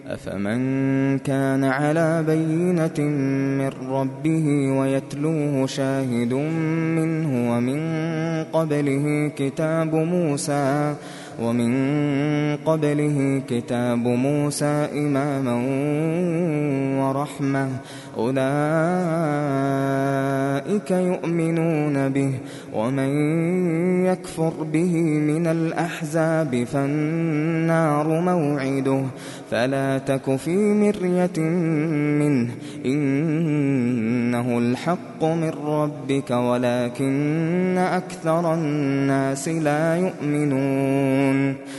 أفمن كان على بينة من ربه ويتلوه شاهد منه ومن قبله كتاب موسى إماما ورحمة أولئك يؤمنون به ومن يكفر به من الأحزاب فالنار موعده فلا تك في مرية منه إنه الحق من ربك ولكن أكثر الناس لا يؤمنون